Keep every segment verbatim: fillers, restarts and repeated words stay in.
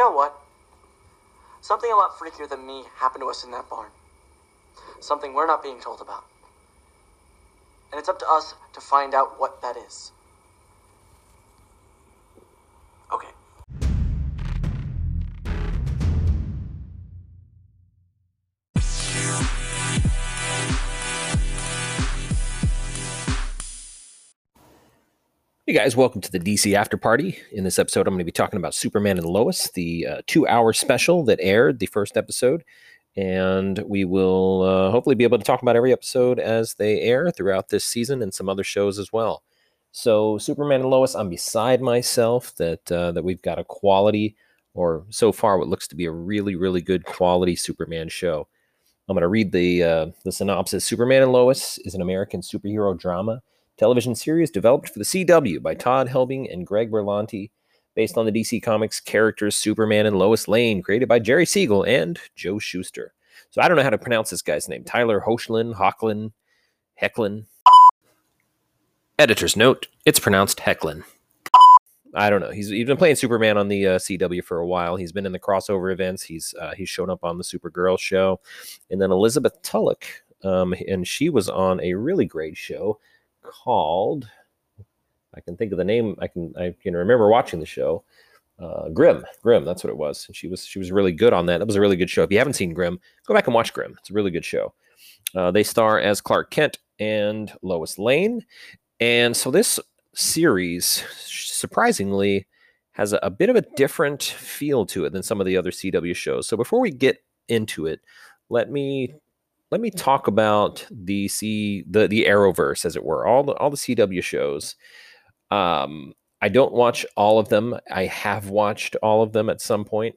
know what? Something a lot freakier than me happened to us in that barn. Something we're not being told about. And it's up to us to find out what that is. Okay. Hey guys, welcome to the D C After Party. In this episode, I'm going to be talking about Superman and Lois, the uh, two-hour special that aired, the first episode. And we will uh, hopefully be able to talk about every episode as they air throughout this season and some other shows as well. So Superman and Lois, I'm beside myself that uh, that we've got a quality, or so far what looks to be a really, really good quality Superman show. I'm going to read the uh, the synopsis. Superman and Lois is an American superhero drama television series developed for the C W by Todd Helbing and Greg Berlanti, based on the D C Comics characters Superman and Lois Lane, created by Jerry Siegel and Joe Shuster. So I don't know how to pronounce this guy's name. Tyler Hoechlin, Hoechlin, Hecklin. Editor's note, it's pronounced Hecklin. I don't know. He's, he's been playing Superman on the uh, C W for a while. He's been in the crossover events. He's uh, he's shown up on the Supergirl show. And then Elizabeth Tulloch, um, and she was on a really great show called, I can think of the name, I can I can remember watching the show, uh, Grimm. Grimm, that's what it was. And she was she was really good on that. That was a really good show. If you haven't seen Grimm, go back and watch Grimm. It's a really good show. Uh, they star as Clark Kent and Lois Lane. And so this series, surprisingly, has a, a bit of a different feel to it than some of the other C W shows. So before we get into it, let me let me talk about the C the the Arrowverse, as it were, all the all the C W shows. Um, I don't watch all of them. I have watched all of them at some point.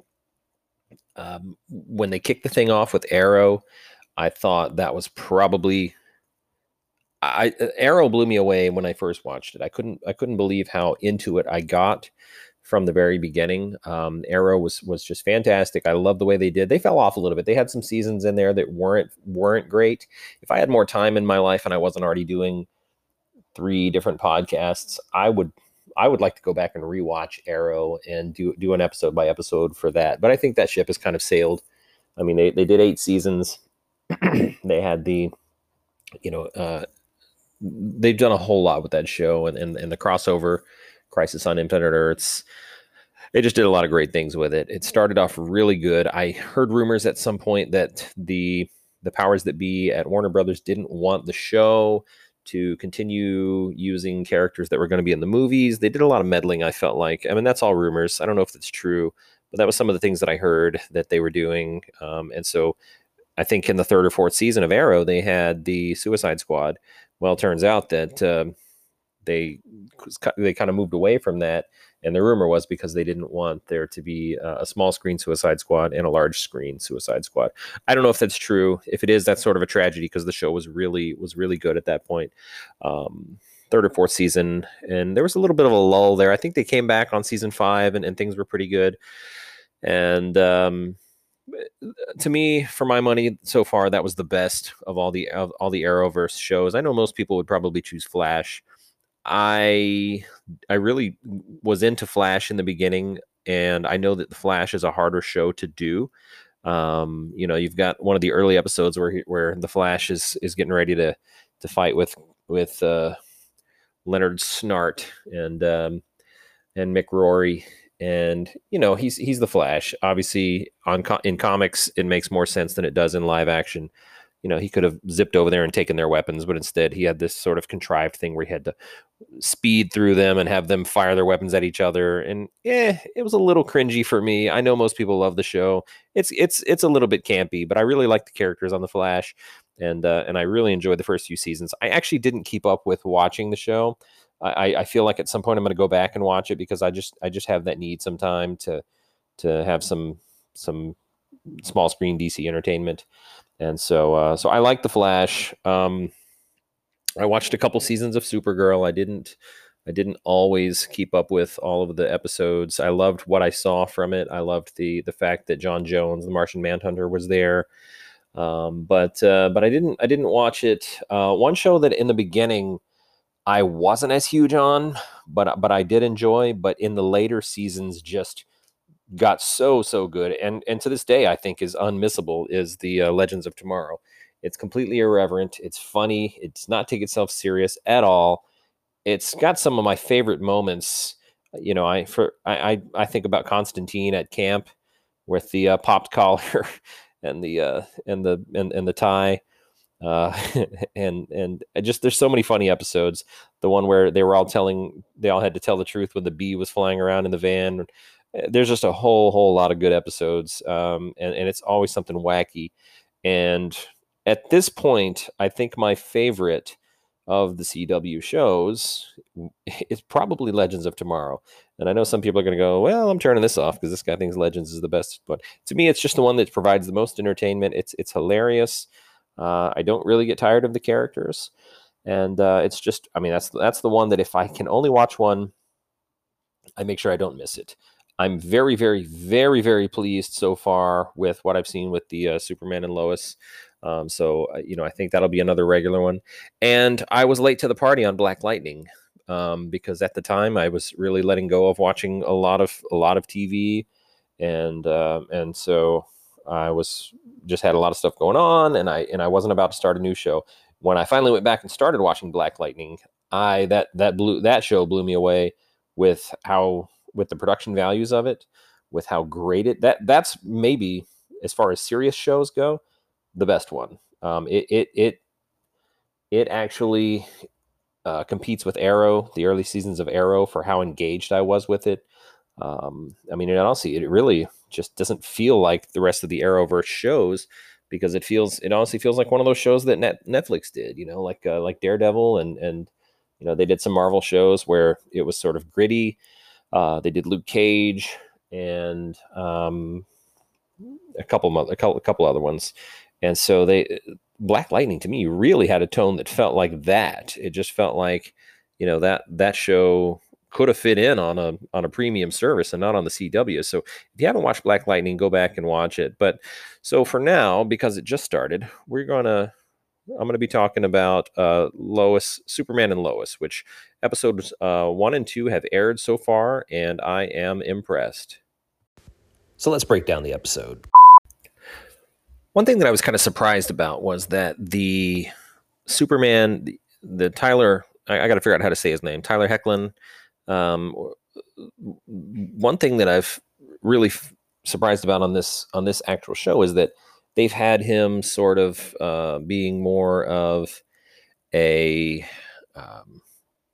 Um, when they kicked the thing off with Arrow, I thought that was probably I Arrow blew me away when I first watched it. I couldn't I couldn't believe how into it I got from the very beginning. Um, Arrow was was just fantastic. I love the way they did. They fell off a little bit. They had some seasons in there that weren't weren't great. If I had more time in my life and I wasn't already doing three different podcasts, I would I would like to go back and rewatch Arrow and do do an episode by episode for that. But I think that ship has kind of sailed. I mean, they they did eight seasons. They had the, you know, uh, they've done a whole lot with that show, and, and, and the crossover Crisis on Infinite Earths. They just did a lot of great things with it. It started off really good. I heard rumors at some point that the the powers that be at Warner Brothers didn't want the show to continue using characters that were going to be in the movies. They did a lot of meddling, I felt like. I mean, that's all rumors. I don't know if that's true, but that was some of the things that I heard that they were doing. Um, and so I think in the third or fourth season of Arrow, they had the Suicide Squad. Well, it turns out that um, they they kind of moved away from that, and the rumor was because they didn't want there to be a small screen Suicide Squad and a large screen Suicide Squad. I don't know if that's true. If it is, that's sort of a tragedy because the show was really was really good at that point. Um, third or fourth season, and there was a little bit of a lull there. I think they came back on season five, and, and things were pretty good. And um, to me, for my money, so far, that was the best of all the of all the Arrowverse shows. I know most people would probably choose Flash. I I really was into Flash in the beginning, and I know that the Flash is a harder show to do. Um, you know, you've got one of the early episodes where he, where the Flash is is getting ready to to fight with with uh, Leonard Snart and um, and Mick Rory. And, you know, he's he's the Flash. Obviously, on co- in comics, it makes more sense than it does in live action. You know, he could have zipped over there and taken their weapons, but instead he had this sort of contrived thing where he had to speed through them and have them fire their weapons at each other. And, eh, it was a little cringy for me. I know most people love the show. It's it's it's a little bit campy, but I really like the characters on The Flash. And, uh, and I really enjoyed the first few seasons. I actually didn't keep up with watching the show. I, I feel like at some point I'm going to go back and watch it because I just I just have that need sometime to to have some some small screen D C entertainment, and so uh, so I like The Flash. Um, I watched a couple seasons of Supergirl. I didn't I didn't always keep up with all of the episodes. I loved what I saw from it. I loved the the fact that John Jones, the Martian Manhunter, was there. Um, but uh, but I didn't I didn't watch it. Uh, one show that in the beginning I wasn't as huge on, but but I did enjoy. But in the later seasons, just got so so good, and and to this day I think is unmissable, is the uh, Legends of Tomorrow. It's completely irreverent. It's funny. It's not take itself serious at all. It's got some of my favorite moments. You know, I for I I, I think about Constantine at camp with the uh, popped collar and the uh, and the and, and the tie. Uh, and and just there's so many funny episodes. The one where they were all telling, they all had to tell the truth when the bee was flying around in the van. There's just a whole whole lot of good episodes, um, and and it's always something wacky. And at this point, I think my favorite of the C W shows is probably Legends of Tomorrow. And I know some people are going to go, well, I'm turning this off because this guy thinks Legends is the best. But to me, it's just the one that provides the most entertainment. It's it's hilarious. Uh, I don't really get tired of the characters, and uh, it's just, I mean, that's that's the one that if I can only watch one, I make sure I don't miss it. I'm very, very, very, very pleased so far with what I've seen with the uh, Superman and Lois. Um, so, uh, you know, I think that'll be another regular one. And I was late to the party on Black Lightning um, because at the time I was really letting go of watching a lot of a lot of T V, and uh, and so I was just had a lot of stuff going on, and I and I wasn't about to start a new show. When I finally went back and started watching Black Lightning, I that that blew that show blew me away with how with the production values of it, with how great it that that's maybe, as far as serious shows go, the best one. Um, it it it it actually uh, competes with Arrow, the early seasons of Arrow, for how engaged I was with it. Um, I mean, honestly, it really just doesn't feel like the rest of the Arrowverse shows, because it feels, it honestly feels like one of those shows that Net, Netflix did, you know, like uh, like Daredevil, and and you know, they did some Marvel shows where it was sort of gritty. Uh, they did Luke Cage and um, a couple of, a couple a couple other ones, and so they Black Lightning to me really had a tone that felt like that. It just felt like, you know, that that show could have fit in on a on a premium service and not on the C W. So if you haven't watched Black Lightning, go back and watch it. But so for now, because it just started, we're gonna I'm gonna be talking about uh, Lois, Superman and Lois, which episodes uh, one and two have aired so far, and I am impressed. So let's break down the episode. One thing that I was kind of surprised about was that the Superman, the, the Tyler, I, I got to figure out how to say his name, Tyler Hoechlin. Um, one thing that I've really f- surprised about on this on this actual show is that they've had him sort of uh, being more of a um,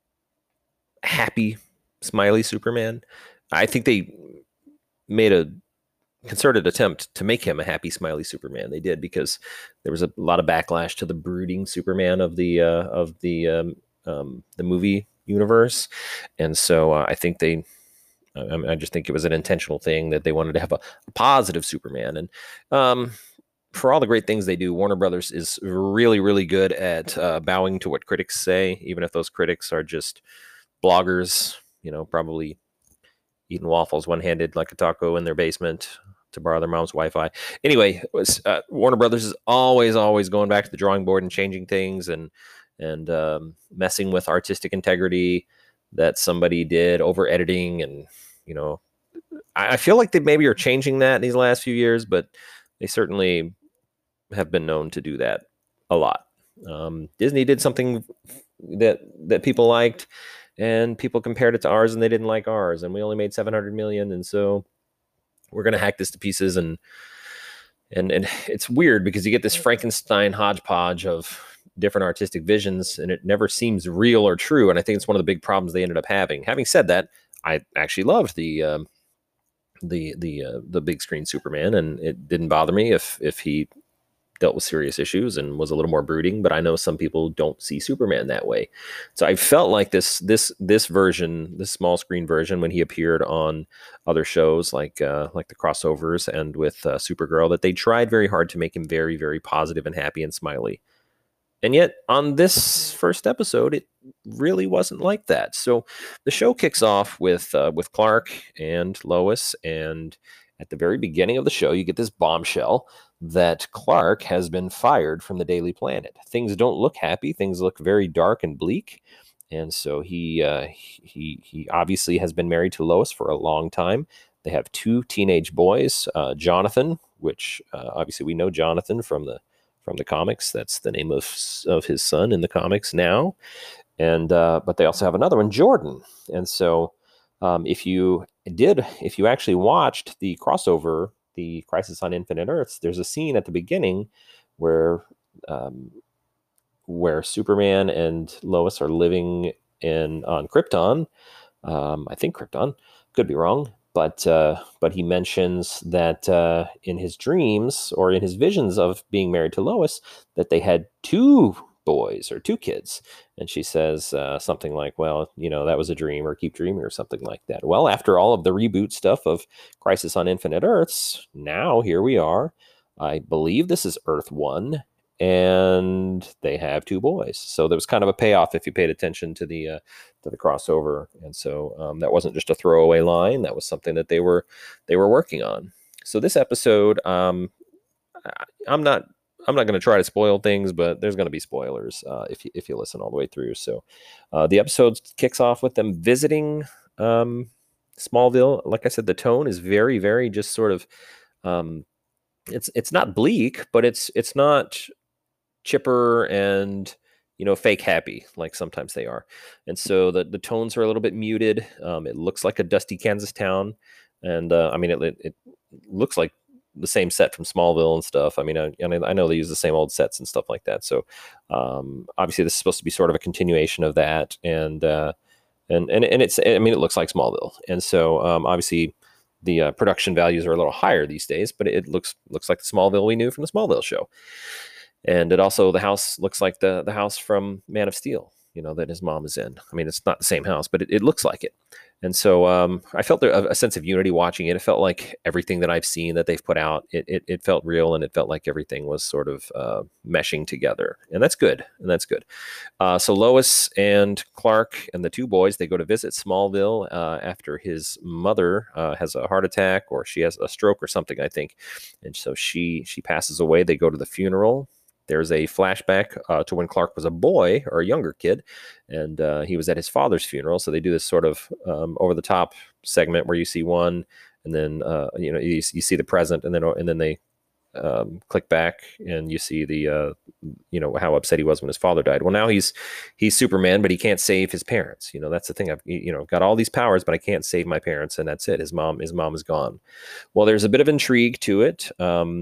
happy, smiley Superman. I think they made a concerted attempt to make him a happy, smiley Superman. They did, because there was a lot of backlash to the brooding Superman of the uh, of the um, um, the movie universe, and so uh, I think they. I, I just think it was an intentional thing that they wanted to have a, a positive Superman, and um, for all the great things they do, Warner Brothers is really, really good at uh, bowing to what critics say, even if those critics are just bloggers, you know, probably eating waffles one-handed like a taco in their basement to borrow their mom's Wi-Fi. Anyway, was, uh, Warner Brothers is always, always going back to the drawing board and changing things and and um, messing with artistic integrity that somebody did, over editing, and you know, I, I feel like they maybe are changing that in these last few years, but they certainly have been known to do that a lot. Um, Disney did something that that people liked, and people compared it to ours, and they didn't like ours, and we only made seven hundred million, and so we're going to hack this to pieces. And and and it's weird because you get this Frankenstein hodgepodge of different artistic visions, and it never seems real or true. And I think it's one of the big problems they ended up having. Having said that, I actually loved the um, the the uh, the big screen Superman, and it didn't bother me if if he dealt with serious issues and was a little more brooding. But I know some people don't see Superman that way. So I felt like this this this version, this small screen version, when he appeared on other shows like uh, like the crossovers and with uh, Supergirl, that they tried very hard to make him very, very positive and happy and smiley. And yet on this first episode, it really wasn't like that. So the show kicks off with uh, with Clark and Lois, and at the very beginning of the show, you get this bombshell that Clark has been fired from the Daily Planet. Things don't look happy. Things look very dark and bleak. And so he uh, he he obviously has been married to Lois for a long time. They have two teenage boys, uh, Jonathan, which uh, obviously we know Jonathan from the from the comics. That's the name of of his son in the comics now. And uh, but they also have another one, Jordan. And so um, if you did, if you actually watched the crossover, the Crisis on Infinite Earths, there's a scene at the beginning where um, where Superman and Lois are living in on Krypton. Um, I think Krypton, could be wrong, but uh, but he mentions that uh, in his dreams or in his visions of being married to Lois, that they had two boys or two kids, and she says uh, something like, "Well, you know, that was a dream," or "Keep dreaming," or something like that. Well, after all of the reboot stuff of Crisis on Infinite Earths, now here we are. I believe this is Earth One. And they have two boys, so there was kind of a payoff if you paid attention to the uh, to the crossover, and so um, that wasn't just a throwaway line. That was something that they were they were working on. So this episode, um, I, I'm not I'm not going to try to spoil things, but there's going to be spoilers uh, if you if you listen all the way through. So uh, the episode kicks off with them visiting um, Smallville. Like I said, the tone is very very just sort of um, it's it's not bleak, but it's it's not chipper and, you know, fake happy like sometimes they are. And so the, the tones are a little bit muted. Um, it looks like a dusty Kansas town. And uh, I mean, it, it looks like the same set from Smallville and stuff. I mean, I, I mean, I know they use the same old sets and stuff like that. So um, obviously this is supposed to be sort of a continuation of that. And, uh, and, and, and it's, I mean, it looks like Smallville. And so um, obviously the uh, production values are a little higher these days, but it looks, looks like the Smallville we knew from the Smallville show. And it also, the house looks like the the house from Man of Steel, you know, that his mom is in. I mean, it's not the same house, but it, it looks like it. And so um, I felt a, a sense of unity watching it. It felt like everything that I've seen that they've put out, it it, it felt real, and it felt like everything was sort of uh, meshing together. And that's good. And that's good. Uh, so Lois and Clark and the two boys, they go to visit Smallville uh, after his mother uh, has a heart attack, or she has a stroke or something, I think. And so she she passes away. They go to the funeral. There's a flashback uh, to when Clark was a boy or a younger kid, and uh, he was at his father's funeral. So they do this sort of um, over-the-top segment where you see one, and then uh, you know you, you see the present, and then and then they um, click back, and you see the uh, you know how upset he was when his father died. Well, now he's he's Superman, but he can't save his parents. You know that's the thing. I've you know got all these powers, but I can't save my parents, and that's it. His mom his mom is gone. Well, there's a bit of intrigue to it. Um,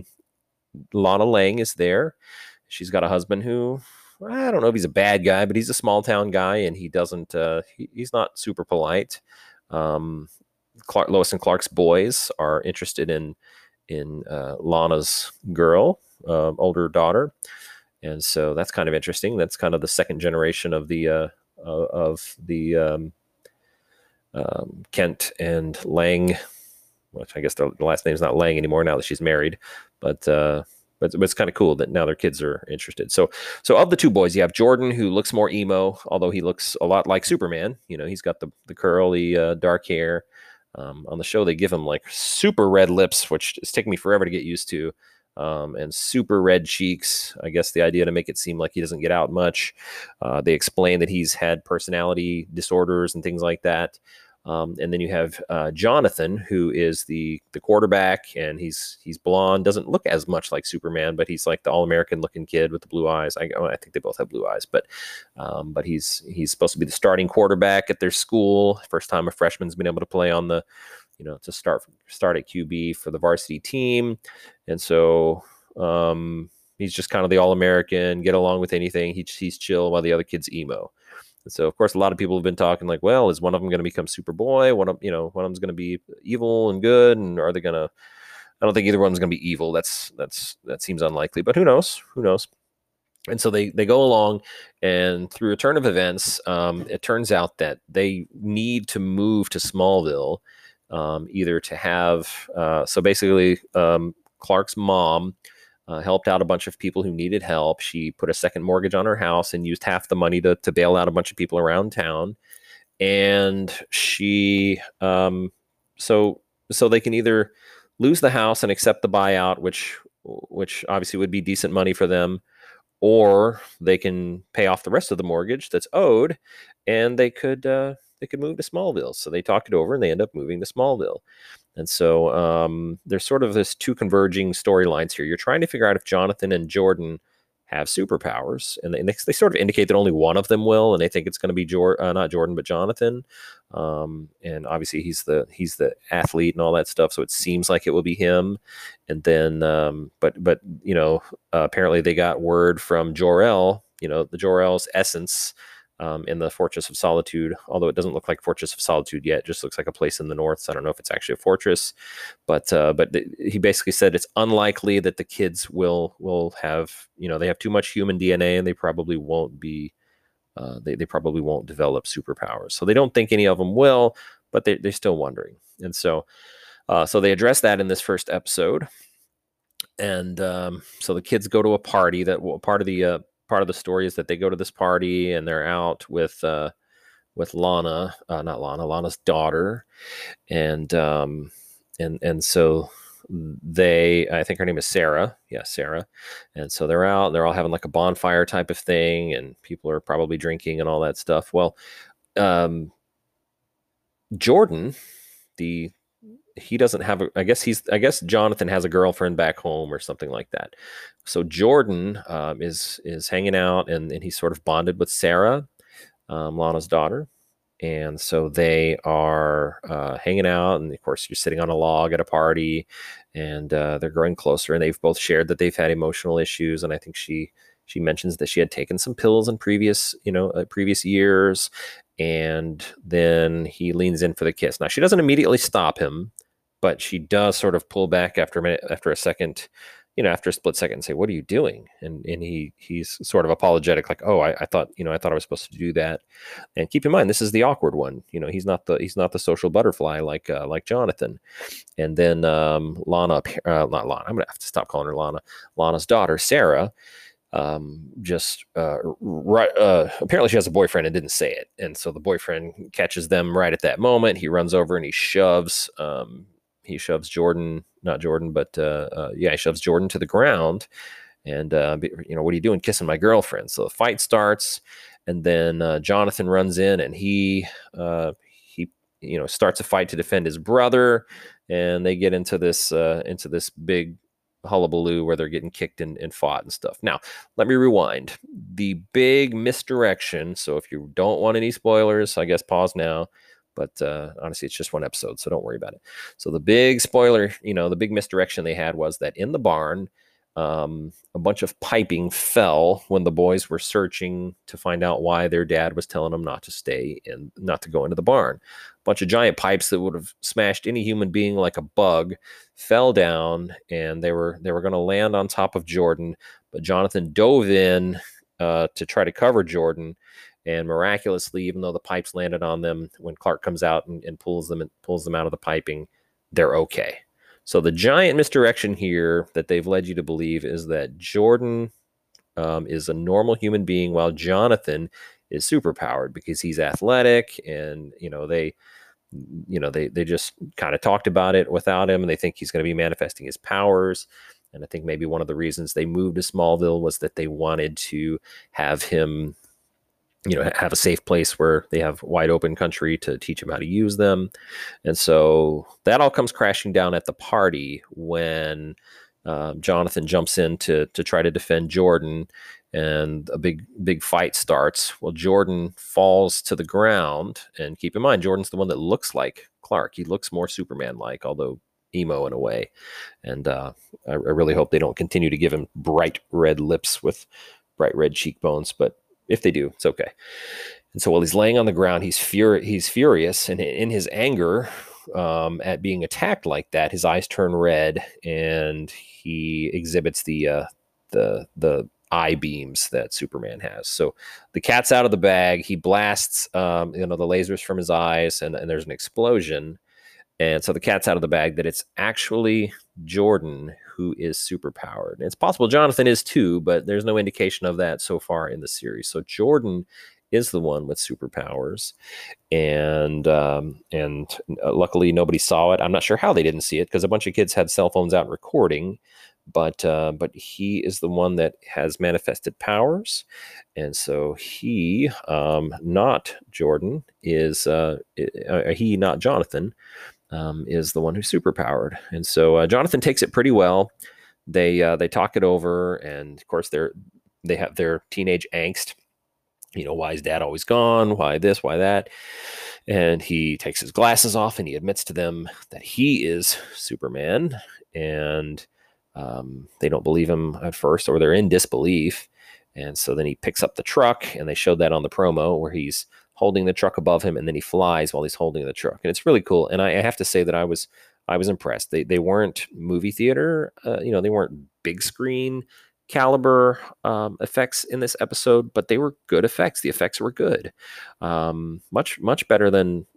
Lana Lang is there. She's got a husband who, I don't know if he's a bad guy, but he's a small town guy, and he doesn't, uh, he, he's not super polite. Um, Clark, Lois and Clark's boys are interested in, in uh, Lana's girl, uh, older daughter. And so that's kind of interesting. That's kind of the second generation of the, uh, of the um, um, Kent and Lang, which I guess the last name is not Lang anymore now that she's married, but, uh, But it's kind of cool that now their kids are interested. So, so of the two boys, you have Jordan, who looks more emo, although he looks a lot like Superman. You know, he's got the the curly uh, dark hair. Um, on the show, they give him like super red lips, which is taking me forever to get used to, um, and super red cheeks. I guess the idea to make it seem like he doesn't get out much. Uh, they explain that he's had personality disorders and things like that. Um, and then you have uh, Jonathan, who is the the quarterback, and he's he's blonde, doesn't look as much like Superman, but he's like the all-American looking kid with the blue eyes. I, I think they both have blue eyes, but um, but he's he's supposed to be the starting quarterback at their school. First time a freshman's been able to play on the, you know, to start start at Q B for the varsity team, and so um, he's just kind of the all-American, get along with anything. He, he's chill while the other kid's emo. And so, of course, a lot of people have been talking like, well, is one of them going to become Superboy? One of you know, one of them's going to be evil and good, and are they going to? I don't think either one's going to be evil. That's that's that seems unlikely, but who knows? Who knows? And so they they go along, and through a turn of events, um, it turns out that they need to move to Smallville, um, either to have uh, so basically um, Clark's mom. Uh, helped out a bunch of people who needed help. She put a second mortgage on her house and used half the money to, to bail out a bunch of people around town. And she, um, so so they can either lose the house and accept the buyout, which which obviously would be decent money for them, or they can pay off the rest of the mortgage that's owed, and they could uh, they could move to Smallville. So they talked it over, and they end up moving to Smallville. And so um, there's sort of this two converging storylines here. You're trying to figure out if Jonathan and Jordan have superpowers, and they, they sort of indicate that only one of them will, and they think it's going to be Jor- uh, not Jordan, but Jonathan. Um, and obviously he's the he's the athlete and all that stuff, so it seems like it will be him. And then, um, but but you know, uh, apparently they got word from Jor-El, you know, the Jor-El's essence. Um, in the Fortress of Solitude, although it doesn't look like Fortress of Solitude yet, it just looks like a place in the north. So I don't know if it's actually a fortress, but uh, but th- he basically said it's unlikely that the kids will will have, you know, they have too much human D N A and they probably won't be uh, they they probably won't develop superpowers. So they don't think any of them will, but they they're still wondering. And so uh, so they address that in this first episode. And um, so the kids go to a party that well, part of the uh, part of the story is that they go to this party and they're out with uh, with Lana, uh, not Lana, Lana's daughter, and um, and and so they, I think her name is Sarah, yeah, Sarah, and so they're out, and they're all having like a bonfire type of thing, and people are probably drinking and all that stuff. Well, um, Jordan, the he doesn't have a, I guess he's I guess Jonathan has a girlfriend back home or something like that. So Jordan um, is is hanging out, and, and he's sort of bonded with Sarah, um, Lana's daughter. And so they are uh, hanging out, and of course you're sitting on a log at a party, and uh, they're growing closer, and they've both shared that they've had emotional issues. And I think she she mentions that she had taken some pills in previous you know uh, previous years. And then he leans in for the kiss. Now she doesn't immediately stop him, but she does sort of pull back after a minute, after a second, you know, after a split second, and say, "What are you doing?" And and he he's sort of apologetic, like, "Oh, I, I thought, you know, I thought I was supposed to do that." And keep in mind, this is the awkward one. You know, he's not the he's not the social butterfly like uh, like Jonathan. And then um, Lana, uh, not Lana. I'm gonna have to stop calling her Lana. Lana's daughter, Sarah. Um, just uh, right. Uh, apparently, she has a boyfriend and didn't say it, and so the boyfriend catches them right at that moment. He runs over and he shoves. Um, he shoves Jordan, not Jordan, but uh, uh, yeah, he shoves Jordan to the ground. And uh, you know, what are you doing, kissing my girlfriend? So the fight starts, and then uh, Jonathan runs in, and he uh, he you know starts a fight to defend his brother, and they get into this uh, into this big hullabaloo where they're getting kicked and, and fought and stuff. Now, let me rewind. The big misdirection. So if you don't want any spoilers, I guess pause now. But uh, honestly, it's just one episode, so don't worry about it. So the big spoiler, you know, the big misdirection they had was that in the barn, um, a bunch of piping fell when the boys were searching to find out why their dad was telling them not to stay and not to go into the barn. A bunch of giant pipes that would have smashed any human being like a bug fell down, and they were they were going to land on top of Jordan, but Jonathan dove in uh, to try to cover Jordan. And miraculously, even though the pipes landed on them, when Clark comes out and, and pulls them and pulls them out of the piping, they're okay. So the giant misdirection here that they've led you to believe is that Jordan um, is a normal human being, while Jonathan is superpowered because he's athletic, and you know they, you know they they just kind of talked about it without him, and they think he's going to be manifesting his powers. And I think maybe one of the reasons they moved to Smallville was that they wanted to have him, you know, have a safe place where they have wide open country to teach him how to use them. And so that all comes crashing down at the party when um, Jonathan jumps in to, to try to defend Jordan, and a big, big fight starts. Well, Jordan falls to the ground, and keep in mind, Jordan's the one that looks like Clark. He looks more Superman-like, although emo in a way. And uh, I, I really hope they don't continue to give him bright red lips with bright red cheekbones, but if they do, it's okay. And so while he's laying on the ground, he's fur- he's furious, and in his anger um, at being attacked like that, his eyes turn red, and he exhibits the uh, the the eye beams that Superman has. So the cat's out of the bag. He blasts um, you know the lasers from his eyes, and, and there's an explosion. And so the cat's out of the bag that it's actually Jordan who is superpowered. It's possible Jonathan is too, but there's no indication of that so far in the series. So Jordan is the one with superpowers, and um, and luckily nobody saw it. I'm not sure how they didn't see it, because a bunch of kids had cell phones out recording, but uh, but he is the one that has manifested powers, and so he, um, not Jordan, is uh, he, not Jonathan. um, is the one who's superpowered. And so uh, Jonathan takes it pretty well. They uh, they talk it over, and of course they're they have their teenage angst. You know, why is dad always gone? Why this? Why that? And he takes his glasses off and he admits to them that he is Superman. And um, they don't believe him at first, or they're in disbelief. And so then he picks up the truck, and they showed that on the promo where he's holding the truck above him, and then he flies while he's holding the truck. And it's really cool. And I, I have to say that I was I was impressed. They they weren't movie theater, uh, you know, they weren't big screen caliber um, effects in this episode, but they were good effects. The effects were good, um, much much better than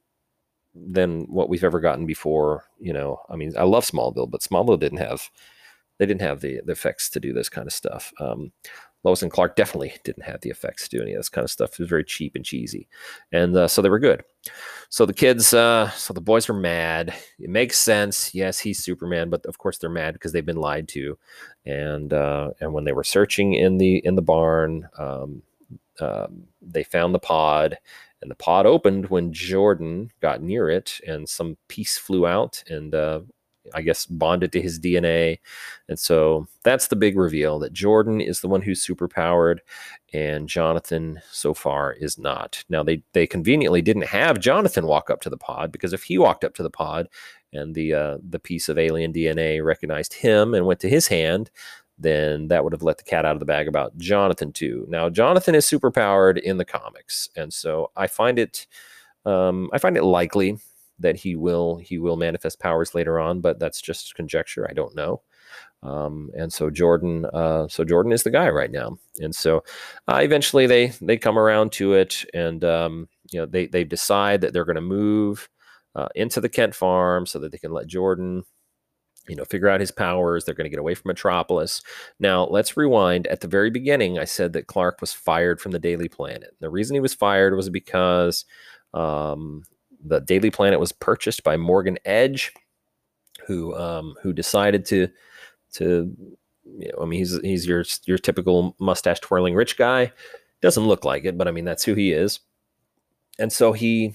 than what we've ever gotten before. You know, I mean, I love Smallville, but Smallville didn't have they didn't have the, the effects to do this kind of stuff. Um, Lois and Clark definitely didn't have the effects to do any of this kind of stuff. It was very cheap and cheesy, and uh, so they were good. So the kids, uh, so the boys are mad. It makes sense. Yes, he's Superman, but of course they're mad because they've been lied to. And uh, and when they were searching in the in the barn, um, um, they found the pod, and the pod opened when Jordan got near it, and some piece flew out, and uh, I guess bonded to his D N A. And so that's the big reveal, that Jordan is the one who's superpowered and Jonathan so far is not. Now they they conveniently didn't have Jonathan walk up to the pod, because if he walked up to the pod and the uh, the piece of alien D N A recognized him and went to his hand, then that would have let the cat out of the bag about Jonathan too. Now Jonathan is superpowered in the comics, and so I find it um, I find it likely that he will he will manifest powers later on, but that's just conjecture. I don't know. Um, and so Jordan, uh, so Jordan is the guy right now. And so uh, eventually they they come around to it, and um, you know they they decide that they're going to move uh, into the Kent farm so that they can let Jordan, you know, figure out his powers. They're going to get away from Metropolis. Now, let's rewind. At the very beginning, I said that Clark was fired from the Daily Planet. The reason he was fired was because um, the Daily Planet was purchased by Morgan Edge, who um, who decided to to you know, I mean, he's he's your your typical mustache twirling rich guy. Doesn't look like it, but I mean that's who he is. And so he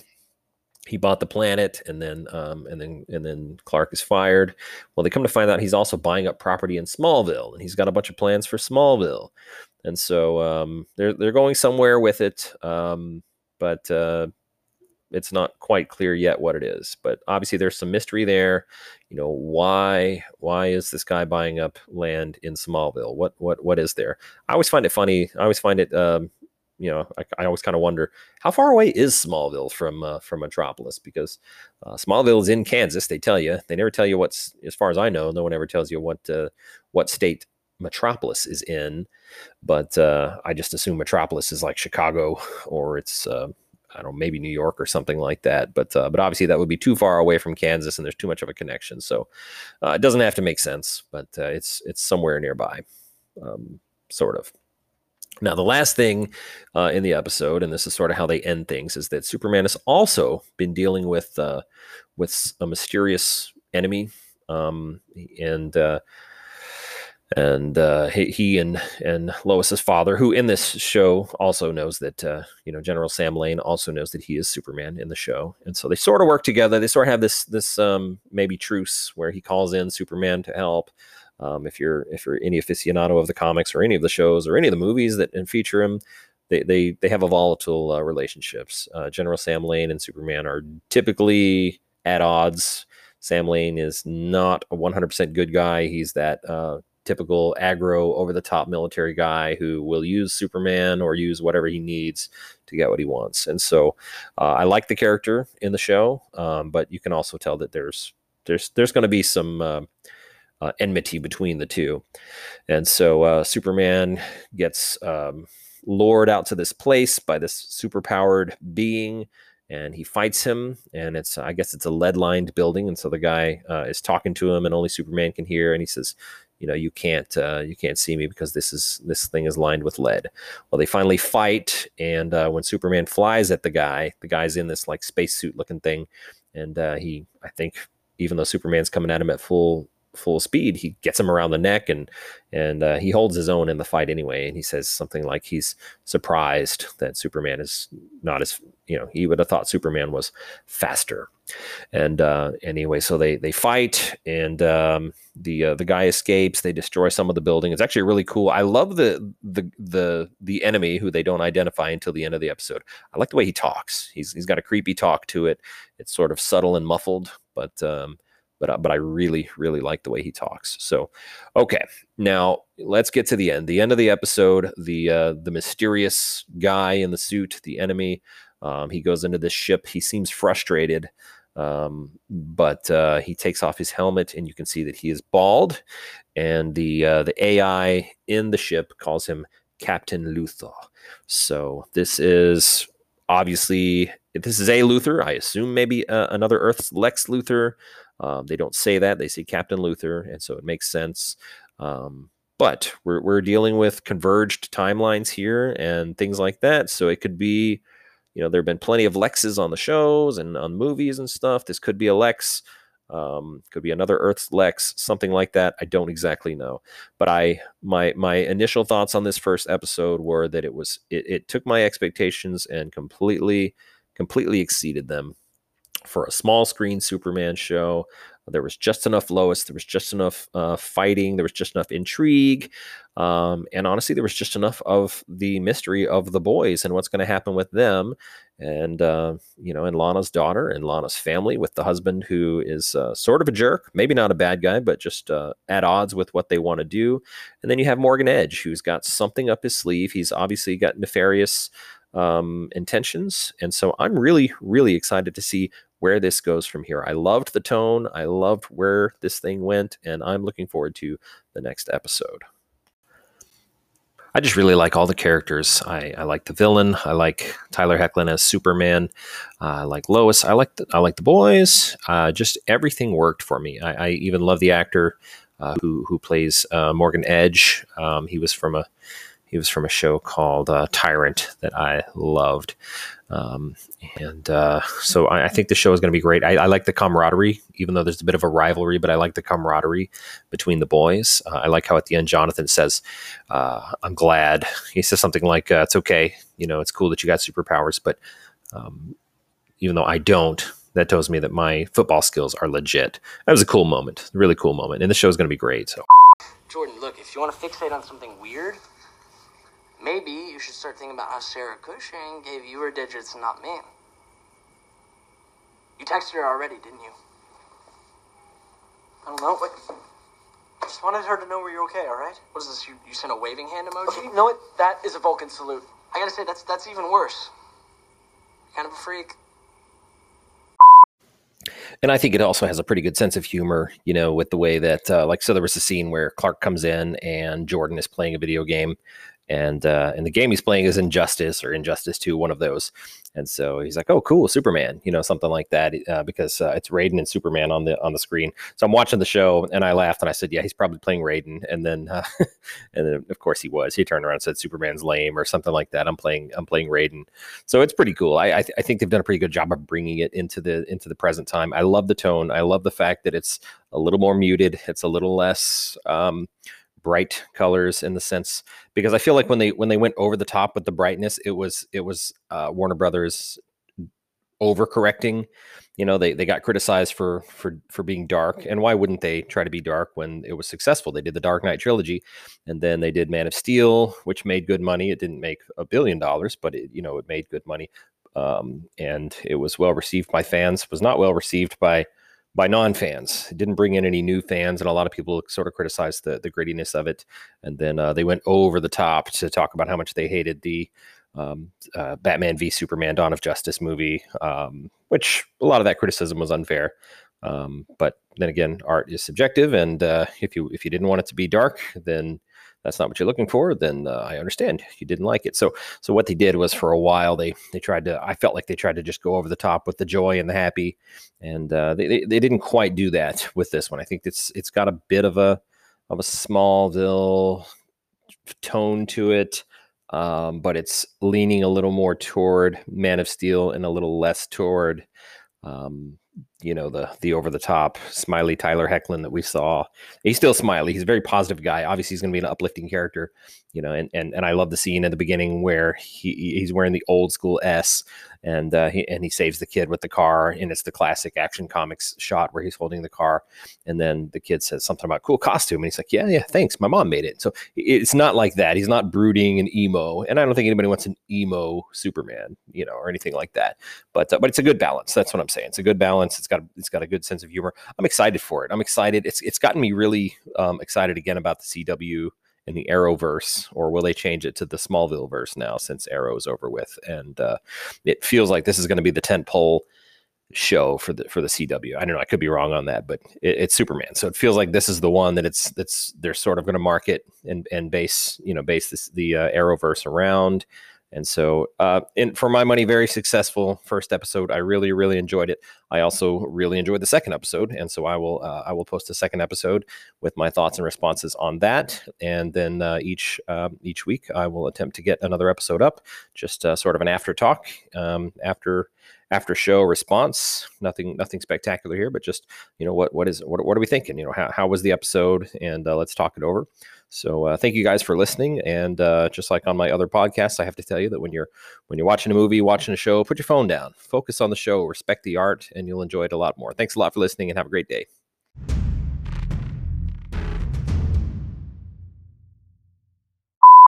he bought the planet, and then um, and then and then Clark is fired. Well, they come to find out he's also buying up property in Smallville, and he's got a bunch of plans for Smallville. And so um, they're they're going somewhere with it, um, but uh, it's not quite clear yet what it is. But obviously there's some mystery there. You know, why why is this guy buying up land in Smallville? What what what is there? I always find it funny. I always find it. Um, you know, I, I always kind of wonder, how far away is Smallville from uh, from Metropolis? Because uh, Smallville is in Kansas. They tell you. They never tell you what's. As far as I know, no one ever tells you what uh, what state Metropolis is in. But uh, I just assume Metropolis is like Chicago, or it's. Uh, I don't know, maybe New York or something like that. But uh, but obviously that would be too far away from Kansas, and there's too much of a connection. So uh, it doesn't have to make sense, but uh, it's it's somewhere nearby, um, sort of. Now, the last thing uh, in the episode, and this is sort of how they end things, is that Superman has also been dealing with uh, with a mysterious enemy, um, and uh, and uh, he, he and and Lois's father, who in this show also knows that uh, you know General Sam Lane also knows that he is Superman in the show, and so they sort of work together. They sort of have this this um, maybe truce where he calls in Superman to help. Um, if you're if you're any aficionado of the comics or any of the shows or any of the movies that and feature him, they they they have a volatile uh, relationships. Uh, General Sam Lane and Superman are typically at odds. Sam Lane is not a one hundred percent good guy. He's that uh, typical aggro, over the top military guy who will use Superman or use whatever he needs to get what he wants. And so uh, I like the character in the show, um, but you can also tell that there's there's there's going to be some. Uh, Uh, enmity between the two. And so uh, Superman gets um, lured out to this place by this superpowered being, and he fights him, and it's I guess it's a lead-lined building, and so the guy uh, is talking to him, and only Superman can hear, and he says, you know, you can't uh, you can't see me because this is this thing is lined with lead. Well, they finally fight, and uh, when Superman flies at the guy, the guy's in this like spacesuit looking thing, and uh, he I think even though Superman's coming at him at full full speed, he gets him around the neck, and and uh, he holds his own in the fight anyway. And he says something like he's surprised that Superman is not as, you know, he would have thought Superman was faster. And uh, anyway, so they they fight, and um, the uh, the guy escapes. They destroy some of the building. It's actually really cool. I love the the the the enemy, who they don't identify until the end of the episode. I like the way he talks. He's he's got a creepy talk to it. It's sort of subtle and muffled, but um, but but I really really like the way he talks. So, okay, now let's get to the end. The end of the episode. The uh, the mysterious guy in the suit, the enemy. Um, he goes into this ship. He seems frustrated, um, but uh, he takes off his helmet, and you can see that he is bald. And the uh, the A I in the ship calls him Captain Luthor. So this is obviously, this is a Luthor. I assume maybe uh, another Earth's Lex Luthor. Um, they don't say that. They say Captain Luthor, and so it makes sense. Um, but we're we're dealing with converged timelines here and things like that. So it could be, you know, there have been plenty of Lexes on the shows and on movies and stuff. This could be a Lex. Um, could be another Earth's Lex, something like that. I don't exactly know. But I my my initial thoughts on this first episode were that it was it, it took my expectations and completely completely exceeded them. For a small screen Superman show, there was just enough Lois, there was just enough uh, fighting, there was just enough intrigue, um, and honestly, there was just enough of the mystery of the boys and what's going to happen with them, and uh, you know, and Lana's daughter and Lana's family, with the husband who is uh, sort of a jerk, maybe not a bad guy, but just uh, at odds with what they want to do. And then you have Morgan Edge, who's got something up his sleeve. He's obviously got nefarious um, intentions, and so I'm really, really excited to see where this goes from here. I loved the tone. I loved where this thing went, and I'm looking forward to the next episode. I just really like all the characters. I, I like the villain. I like Tyler Hoechlin as Superman. Uh, I like Lois. I like the, I like the boys. Uh, just everything worked for me. I, I even love the actor uh, who who plays uh, Morgan Edge. Um, he was from a he was from a show called uh, Tyrant that I loved. Um, and uh, so I, I think the show is going to be great. I, I like the camaraderie, even though there's a bit of a rivalry, but I like the camaraderie between the boys. Uh, I like how at the end Jonathan says, uh, I'm glad. He says something like, uh, it's okay. You know, it's cool that you got superpowers, but um, even though I don't, that tells me that my football skills are legit. That was a cool moment, a really cool moment. And the show is going to be great. So, Jordan, look, if you want to fixate on something weird, maybe you should start thinking about how Sarah Cushing gave you her digits and not me. You texted her already, didn't you? I don't know. What? I just wanted her to know you're okay, all right? What is this? You, you sent a waving hand emoji? Okay, you know what? That is a Vulcan salute. I gotta say, that's that's even worse. You're kind of a freak. And I think it also has a pretty good sense of humor, you know, with the way that, uh, like, so there was a scene where Clark comes in and Jordan is playing a video game. And uh, and the game he's playing is Injustice or Injustice two, one of those. And so he's like, "Oh, cool, Superman," you know, something like that, uh, because uh, it's Raiden and Superman on the on the screen. So I'm watching the show, and I laughed, and I said, "Yeah, he's probably playing Raiden." And then, uh, and then of course he was. He turned around and said, "Superman's lame" or something like that. I'm playing I'm playing Raiden. So it's pretty cool. I I, th- I think they've done a pretty good job of bringing it into the into the present time. I love the tone. I love the fact that it's a little more muted. It's a little less. Um, bright colors in the sense, because I feel like when they when they went over the top with the brightness, it was it was uh, Warner Brothers overcorrecting. You know, they they got criticized for for for being dark, and why wouldn't they try to be dark when it was successful? They did the Dark Knight trilogy, and then they did Man of Steel, which made good money. It didn't make a billion dollars, but it, you know, it made good money, um, and it was well received by fans. It was not well received by by non-fans. It didn't bring in any new fans, and a lot of people sort of criticized the, the grittiness of it. And then uh, they went over the top to talk about how much they hated the um, uh, Batman v Superman Dawn of Justice movie, um, which a lot of that criticism was unfair. Um, but then again, art is subjective, and uh, if you if you didn't want it to be dark, then that's not what you're looking for, then uh, I understand you didn't like it. So so what they did was, for a while, they they tried to, I felt like they tried to just go over the top with the joy and the happy. And uh, they, they, they didn't quite do that with this one. I think it's it's got a bit of a of a Smallville tone to it, um, but it's leaning a little more toward Man of Steel and a little less toward um, you know, the the over the top smiley Tyler Hoechlin that we saw. He's still smiley. He's a very positive guy. Obviously, he's going to be an uplifting character, you know. And and and I love the scene at the beginning where he he's wearing the old school S, and uh, he and he saves the kid with the car, and it's the classic Action Comics shot where he's holding the car, and then the kid says something about cool costume, and he's like, yeah, yeah, thanks, my mom made it. So it's not like that. He's not brooding and emo, and I don't think anybody wants an emo Superman, you know, or anything like that. But uh, but it's a good balance. That's what I'm saying. It's a good balance. It's got it's got a good sense of humor. I'm excited for it. I'm excited. It's it's gotten me really um, excited again about the C W and the Arrowverse, or will they change it to the Smallville verse now since Arrow's over with? And uh, it feels like this is going to be the tentpole show for the for the C W. I don't know. I could be wrong on that, but it, it's Superman, so it feels like this is the one that it's that's they're sort of going to market and and base you know base this, the uh, Arrowverse around. And so, uh, and for my money, very successful first episode. I really, really enjoyed it. I also really enjoyed the second episode, and so I will, uh, I will post a second episode with my thoughts and responses on that. And then uh, each uh, each week, I will attempt to get another episode up, just uh, sort of an after talk, um, after after show response. Nothing, nothing spectacular here, but just you know what what is what what are we thinking? You know, how how was the episode? And uh, let's talk it over. So uh, thank you guys for listening. And uh, just like on my other podcasts, I have to tell you that when you're when you're watching a movie, watching a show, put your phone down, focus on the show, respect the art, and you'll enjoy it a lot more. Thanks a lot for listening, and have a great day.